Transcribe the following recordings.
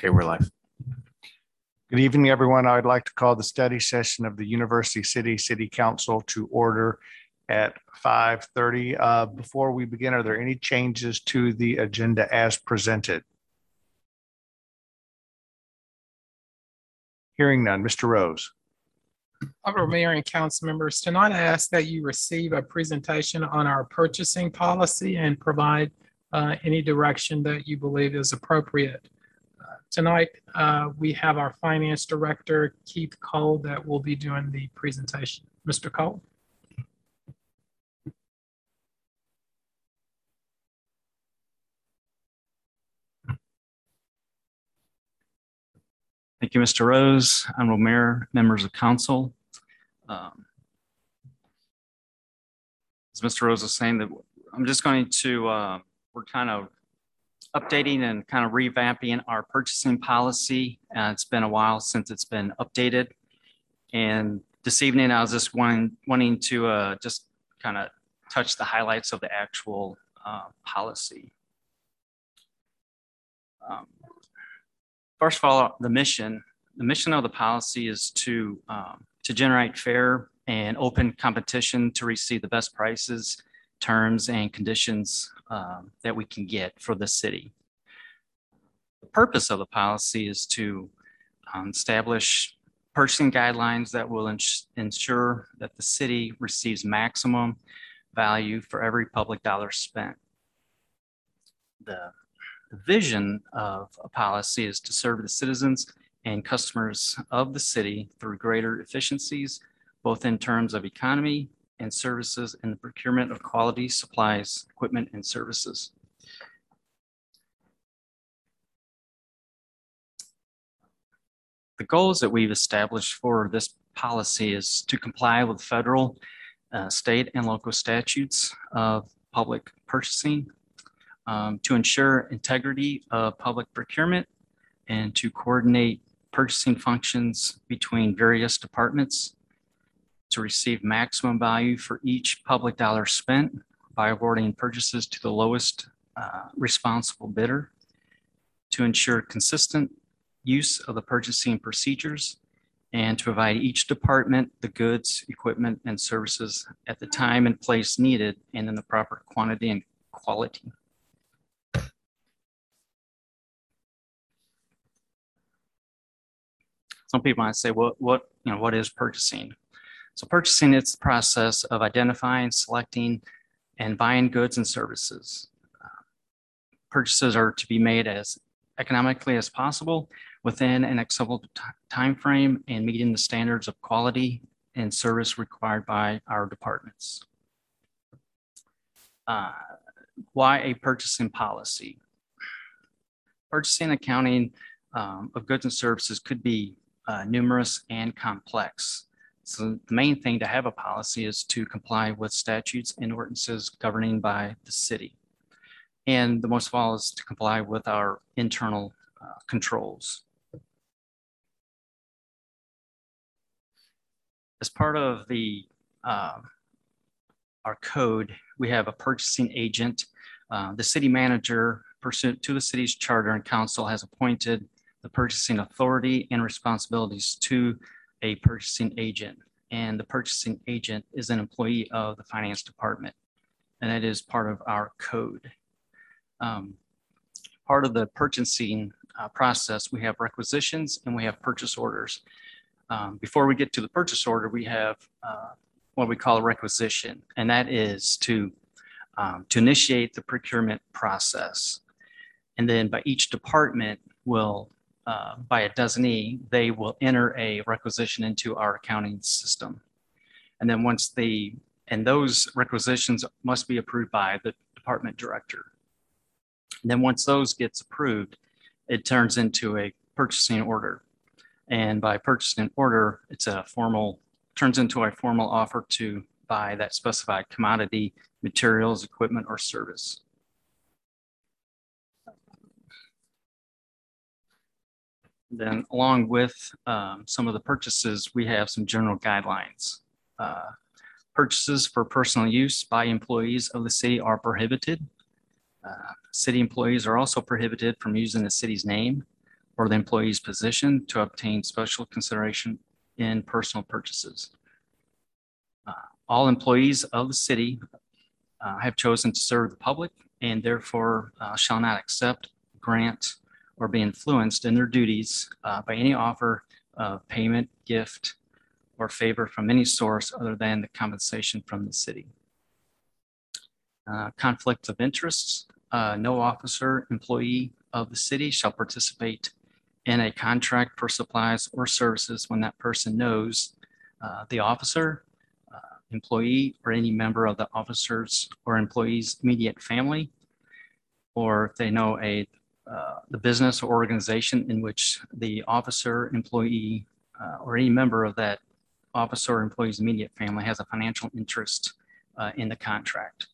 Okay, we're live. Good evening, everyone. I would like to call the study session of the University City Council to order at 5:30. Before we begin, are there any changes to the agenda as presented? Hearing none. Mr. Rose. Honorable Mayor and council members, tonight I ask that you receive a presentation on our purchasing policy and provide any direction that you believe is appropriate. Tonight, we have our finance director, Keith Cole, that will be doing the presentation. Mr. Cole. Thank you, Mr. Rose, Honorable Mayor, members of council. As Mr. Rose was saying, that I'm just going to, we're kind of updating and kind of revamping our purchasing policy. It's been a while since it's been updated. And this evening, I was just wanting to just kind of touch the highlights of the actual policy. First of all, the mission of the policy is to generate fair and open competition to receive the best prices, terms, and conditions that we can get for the city. The purpose of the policy is to establish purchasing guidelines that will ensure that the city receives maximum value for every public dollar spent. The vision of a policy is to serve the citizens and customers of the city through greater efficiencies, both in terms of economy and services and the procurement of quality supplies, equipment, and services. The goals that we've established for this policy is to comply with federal, state, and local statutes of public purchasing, to ensure integrity of public procurement, and to coordinate purchasing functions between various departments, to receive maximum value for each public dollar spent by awarding purchases to the lowest responsible bidder, to ensure consistent use of the purchasing procedures, and to provide each department the goods, equipment, and services at the time and place needed and in the proper quantity and quality. Some people might say, what is purchasing? So purchasing, it's the process of identifying, selecting, and buying goods and services. Purchases are to be made as economically as possible within an acceptable time frame and meeting the standards of quality and service required by our departments. Why a purchasing policy? Purchasing accounting of goods and services could be numerous and complex. So the main thing to have a policy is to comply with statutes and ordinances governing by the city. And the most of all is to comply with our internal controls. As part of the our code, we have a purchasing agent. The city manager, pursuant to the city's charter and council, has appointed the purchasing authority and responsibilities to a purchasing agent. And the purchasing agent is an employee of the finance department. And that is part of our code. Part of the purchasing process, we have requisitions and we have purchase orders. Before we get to the purchase order, we have what we call a requisition, and that is to initiate the procurement process. And then by each department will, by a designee, they will enter a requisition into our accounting system. And then and those requisitions must be approved by the department director. And then once those gets approved, it turns into a purchasing order. And by purchasing order, turns into a formal offer to buy that specified commodity, materials, equipment, or service. Then along with some of the purchases, we have some general guidelines. Purchases for personal use by employees of the city are prohibited. City employees are also prohibited from using the city's name, or the employee's position to obtain special consideration in personal purchases. All employees of the city have chosen to serve the public and therefore shall not accept, grant, or be influenced in their duties by any offer of payment, gift, or favor from any source other than the compensation from the city. Conflict of interests. No officer, employee of the city shall participate in a contract for supplies or services when that person knows the officer, employee, or any member of the officer's or employee's immediate family, or if they know the business or organization in which the officer, employee, or any member of that officer or employee's immediate family has a financial interest in the contract.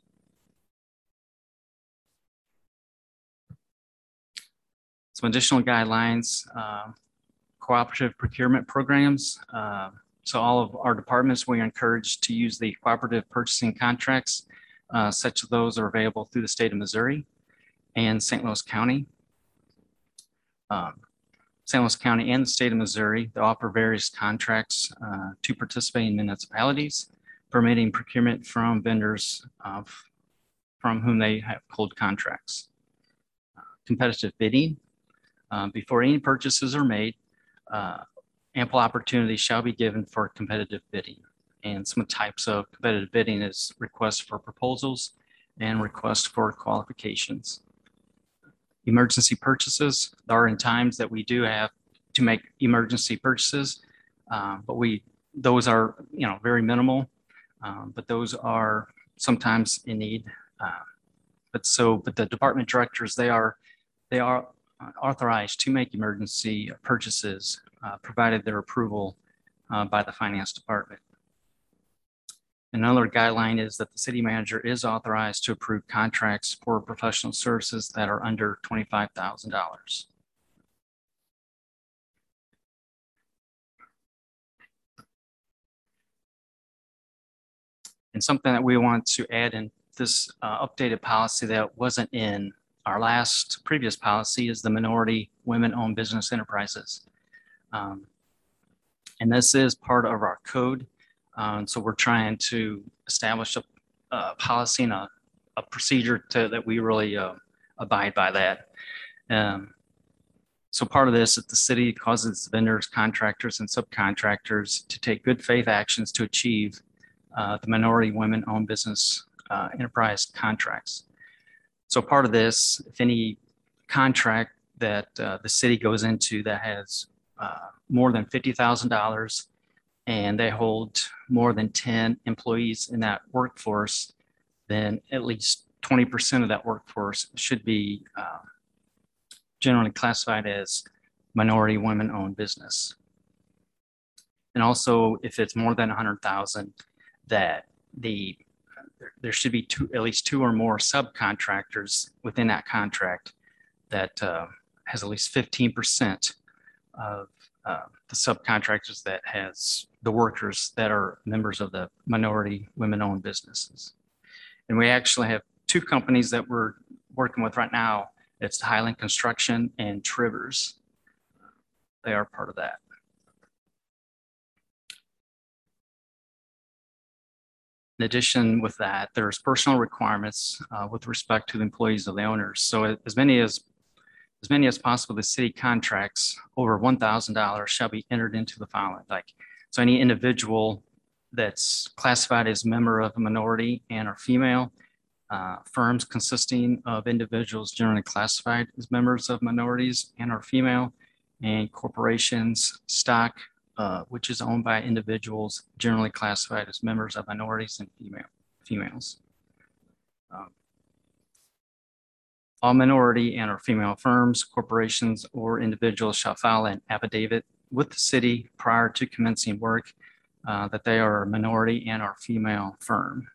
Some additional guidelines, cooperative procurement programs. So all of our departments, we are encouraged to use the cooperative purchasing contracts, such as those are available through the state of Missouri and St. Louis County. St. Louis County and the state of Missouri, they offer various contracts to participating municipalities, permitting procurement from vendors from whom they have hold contracts. Competitive bidding. Before any purchases are made, ample opportunity shall be given for competitive bidding. And some types of competitive bidding is requests for proposals and requests for qualifications. Emergency purchases. There are in times that we do have to make emergency purchases, but those are very minimal, but those are sometimes in need. But the department directors, they are authorized to make emergency purchases, provided their approval by the finance department. Another guideline is that the city manager is authorized to approve contracts for professional services that are under $25,000. And something that we want to add in this updated policy that wasn't in our previous policy is the minority women-owned business enterprises. And this is part of our code. So we're trying to establish a policy and a procedure that we really abide by that. So part of this is the city causes vendors, contractors, and subcontractors to take good faith actions to achieve the minority women-owned business enterprise contracts. So part of this, if any contract that the city goes into that has more than $50,000 and they hold more than 10 employees in that workforce, then at least 20% of that workforce should be generally classified as minority women-owned business. And also, if it's more than 100,000, that there should be at least two or more subcontractors within that contract that has at least 15% of the subcontractors that has the workers that are members of the minority women-owned businesses. And we actually have two companies that we're working with right now. It's Highland Construction and Trivers. They are part of that. In addition with that, there's personal requirements with respect to the employees of the owners. So as many as possible, the city contracts over $1,000 shall be entered into the following. So any individual that's classified as a member of a minority and or female, firms consisting of individuals generally classified as members of minorities and or female, and corporations, stock, which is owned by individuals generally classified as members of minorities and females. All minority and or female firms, corporations, or individuals shall file an affidavit with the city prior to commencing work that they are a minority and or female firm.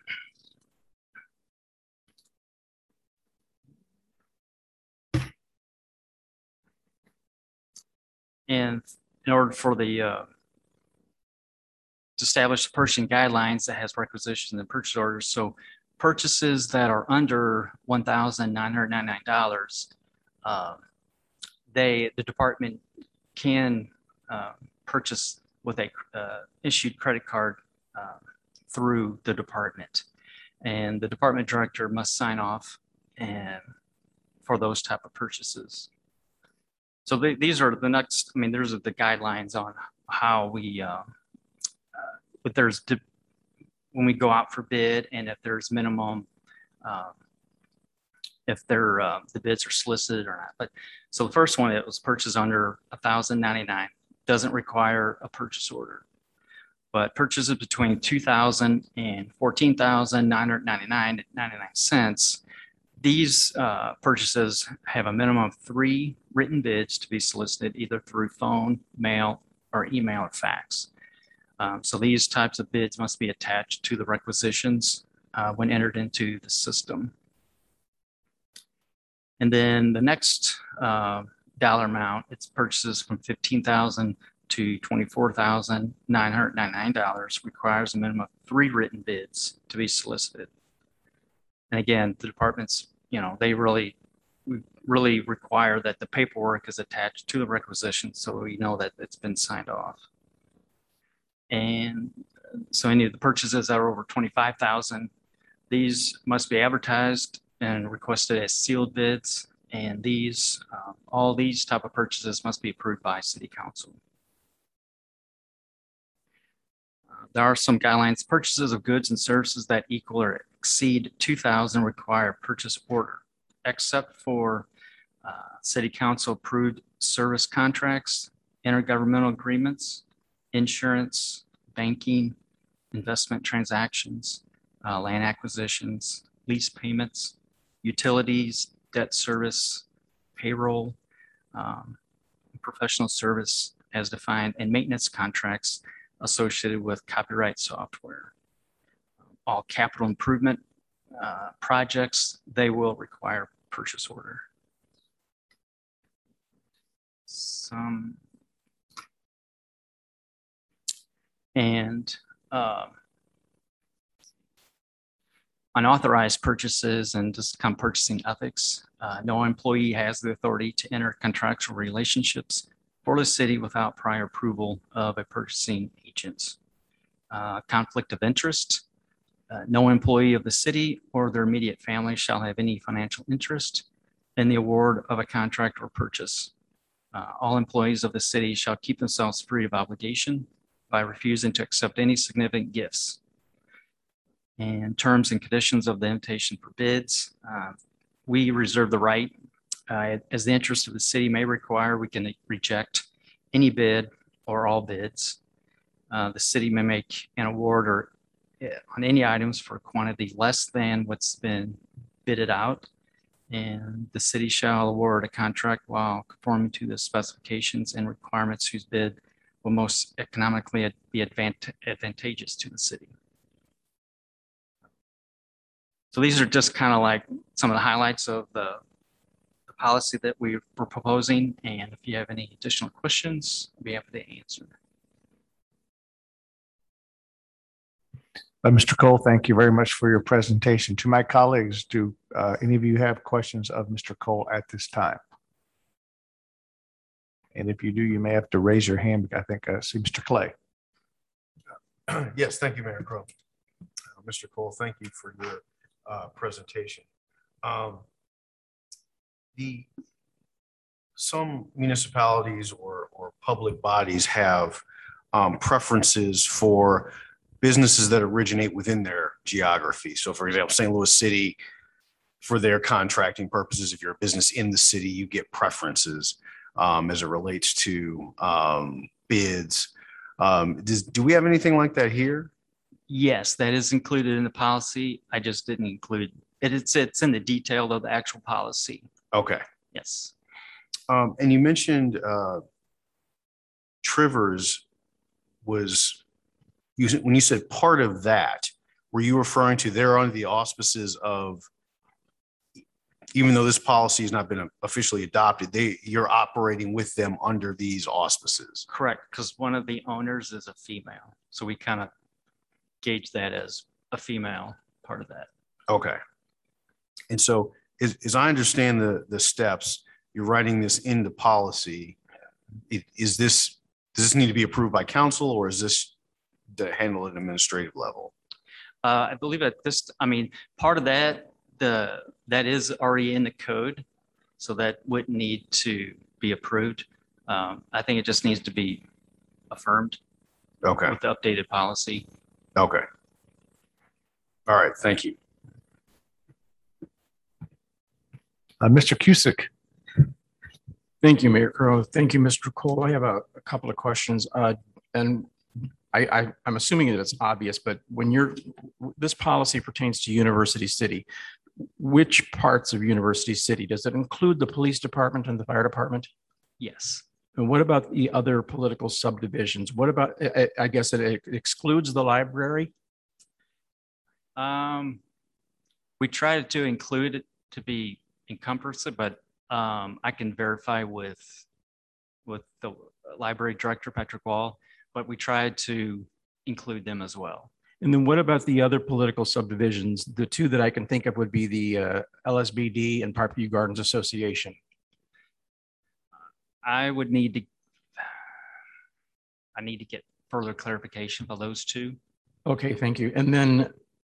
And in order for to establish the purchasing guidelines that has requisitions and purchase orders. So purchases that are under $1,999, the department can purchase with a issued credit card through the department. And the department director must sign off and for those type of purchases. So these are the next, I mean, those are the guidelines on how we, but there's, when we go out for bid and if there's minimum, if they're, the bids are solicited or not. But so the first one, it was purchased under $1,099, doesn't require a purchase order. But purchases between $2,000 and $14,999.99. These purchases have a minimum of 3 written bids to be solicited either through phone, mail, or email or fax. So these types of bids must be attached to the requisitions when entered into the system. And then the next dollar amount, it's purchases from $15,000 to $24,999 requires a minimum of 3 written bids to be solicited. And again, the departments, you know, they really require that the paperwork is attached to the requisition so we know that it's been signed off. And so any of the purchases that are over $25,000, these must be advertised and requested as sealed bids. And these, all these type of purchases must be approved by City Council. There are some guidelines. Purchases of goods and services that equal or exceed $2,000 require a purchase order, except for City Council approved service contracts, intergovernmental agreements, insurance, banking, investment transactions, land acquisitions, lease payments, utilities, debt service, payroll, professional service as defined, and maintenance contracts associated with copyright software. All capital improvement projects, they will require purchase order. Unauthorized purchases and just come purchasing ethics. No employee has the authority to enter contractual relationships for the city without prior approval of a purchasing agent. Conflict of interest. No employee of the city or their immediate family shall have any financial interest in the award of a contract or purchase. All employees of the city shall keep themselves free of obligation by refusing to accept any significant gifts. And terms and conditions of the invitation for bids. We reserve the right, as the interest of the city may require, we can reject any bid or all bids. The city may make an award or on any items for a quantity less than what's been bidded out. And the city shall award a contract while conforming to the specifications and requirements whose bid will most economically be advantageous to the city. So these are just kind of like some of the highlights of the policy that we were proposing. And if you have any additional questions, I'll be happy to answer. Mr. Cole, thank you very much for your presentation. To my colleagues, do any of you have questions of Mr. Cole at this time? And if you do, you may have to raise your hand. I think I see Mr. Clay. Yes, thank you, Mayor Crowe. Mr. Cole, thank you for your presentation. Some municipalities or public bodies have preferences for businesses that originate within their geography. So for example, St. Louis City, for their contracting purposes, if you're a business in the city, you get preferences as it relates to bids. Do we have anything like that here? Yes, that is included in the policy. I just didn't include it. It's in the detail of the actual policy. Okay. Yes. And you mentioned Trivers was, when you said part of that, were you referring to they're under the auspices of, even though this policy has not been officially adopted, you're operating with them under these auspices? Correct, because one of the owners is a female. So we kind of gauge that as a female part of that. Okay. And so as I understand the steps, you're writing this into policy. Does this need to be approved by council, or is this to handle at an administrative level? I believe at this, I mean, part of that, that is already in the code, so that wouldn't need to be approved. I think it just needs to be affirmed Okay, with the updated policy. okay. All right, thank you. Mr. Cusick. Thank you, Mayor Crowe. Thank you, Mr. Cole. I have a couple of questions. And I'm assuming that it's obvious, but when this policy pertains to University City, which parts of University City? Does it include the police department and the fire department? Yes. And what about the other political subdivisions? What about, I guess it excludes the library? We tried to include it to be encompassing, but I can verify with the library director, Patrick Wall, but we tried to include them as well. And then what about the other political subdivisions? The two that I can think of would be the LSBD and Parkview Gardens Association. I need to get further clarification for those two. Okay, thank you. And then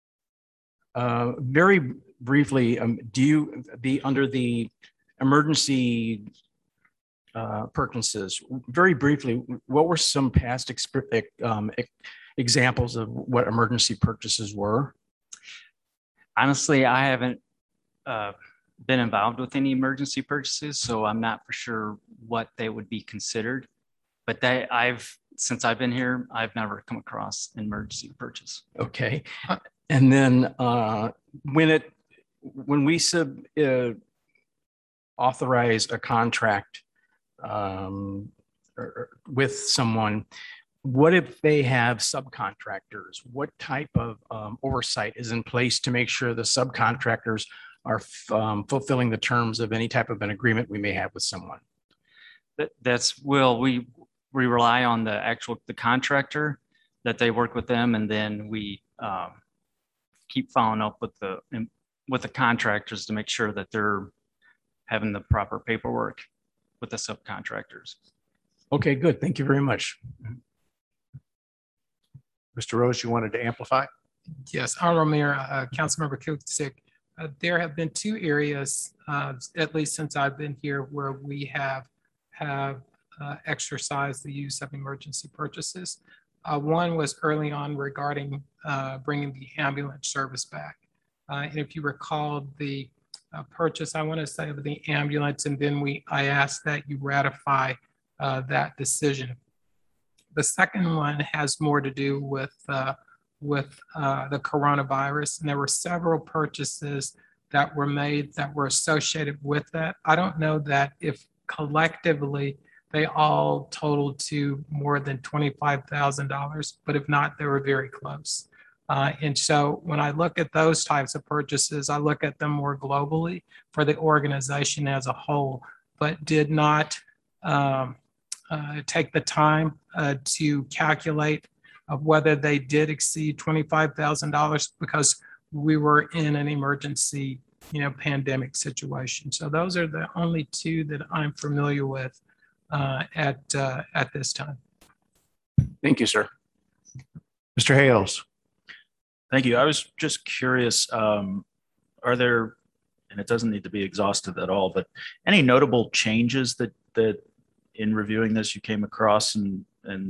very briefly, under the emergency purchases, very briefly, what were some past examples of what emergency purchases were? Honestly, I haven't been involved with any emergency purchases, so I'm not for sure what they would be considered. But since I've been here, I've never come across an emergency purchase. Okay. And then when we authorize a contract with someone, what if they have subcontractors? What type of oversight is in place to make sure the subcontractors are fulfilling the terms of any type of an agreement we may have with someone? We rely on the contractor, that they work with them, and then we keep following up with the contractors to make sure that they're having the proper paperwork with the subcontractors. Okay, good. Thank you very much. Mr. Rose, you wanted to amplify? Yes, Honorable Mayor, Councilmember Kusick, there have been two areas, at least since I've been here, where we have exercised the use of emergency purchases. One was early on regarding bringing the ambulance service back. And if you recall the purchase, I want to say, of the ambulance, and then I asked that you ratify that decision. The second one has more to do with the coronavirus, and there were several purchases that were made that were associated with that. I don't know that if collectively they all totaled to more than $25,000, but if not, they were very close. And so when I look at those types of purchases, I look at them more globally for the organization as a whole, but did not take the time to calculate of whether they did exceed $25,000 because we were in an emergency, pandemic situation. So those are the only two that I'm familiar with at this time. Thank you, sir. Mr. Hales. Thank you. I was just curious, are there, and it doesn't need to be exhaustive at all, but any notable changes that in reviewing this you came across? And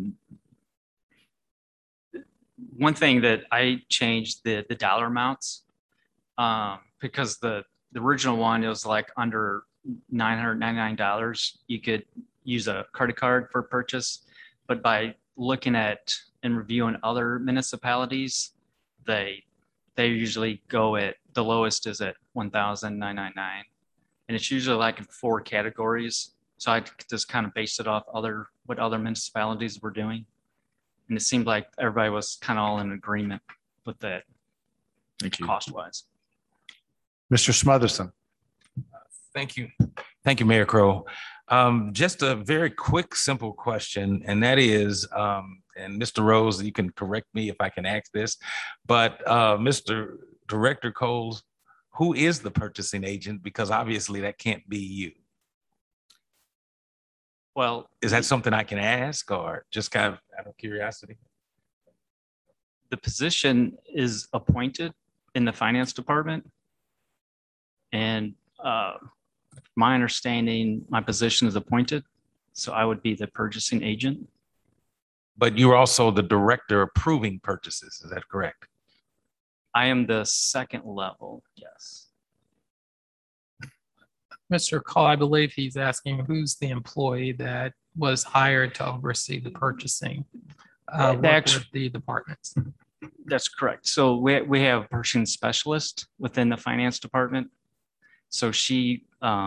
one thing that I changed the dollar amounts because the original one, it was like under $999. You could use a credit card for purchase, but by looking at and reviewing other municipalities, they usually go at the lowest is at $1,999, and it's usually like in 4 categories. So I just kind of based it off what other municipalities were doing, and it seemed like everybody was kind of all in agreement with that. Thank you. Cost wise. Mr. Smotherson. Thank you. Thank you, Mayor Crowe. Just a very quick, simple question, and that is, and Mr. Rose, you can correct me if I can ask this, but Mr. Director Coles, who is the purchasing agent? Because obviously that can't be you. Well, Is that something I can ask or just kind of out of curiosity? the position is appointed in the finance department. And my understanding, my position is appointed, so I would be the purchasing agent. But you're also the director approving purchases. Is that correct? I am the second level, yes. Mr. Cole, I believe he's asking who's the employee that was hired to oversee the purchasing, work That's- with the departments. That's correct. So we have a purchasing specialist within the finance department. So she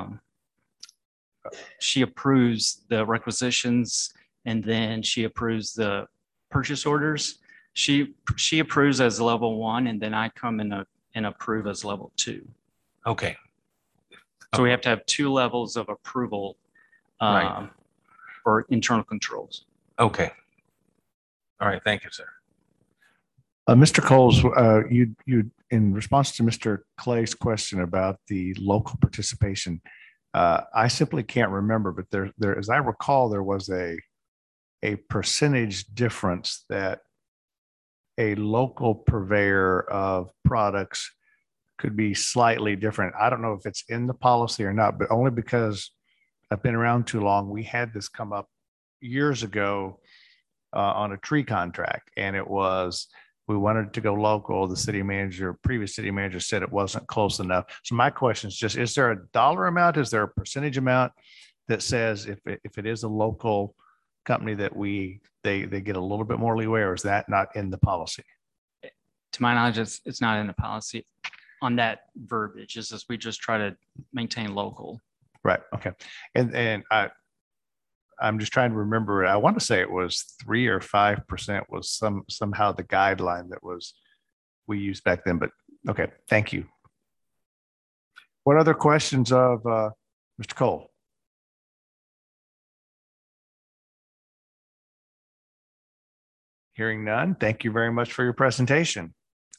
approves the requisitions and then she approves the purchase orders. She approves as level 1 and then I come in and approve as level 2. Okay. So we have to have 2 levels of approval Right. for internal controls. Okay. All right. Thank you, sir. Mr. Coles, you, in response to Mr. Clay's question about the local participation, I simply can't remember, but there, as I recall, there was a percentage difference that a local purveyor of products could be slightly different. I don't know if it's in the policy or not, but only because I've been around too long. We had this come up years ago on a tree contract, and it was, we wanted to go local. The city manager, previous city manager said it wasn't close enough. So my question is just, is there a dollar amount? Is there a percentage amount that says if it is a local company that they get a little bit more leeway, or is that not in the policy? To my knowledge, it's not in the policy on that verbiage. It's just, we just try to maintain local. Right. Okay. And I'm just trying to remember. I want to say it was 3 or 5% was somehow the guideline that we used back then. But okay, thank you. What other questions of Mr. Cole? Hearing none. Thank you very much for your presentation.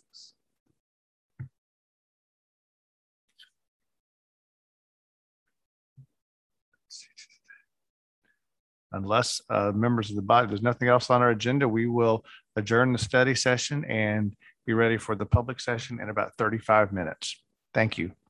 Unless members of the body, there's nothing else on our agenda, we will adjourn the study session and be ready for the public session in about 35 minutes. Thank you.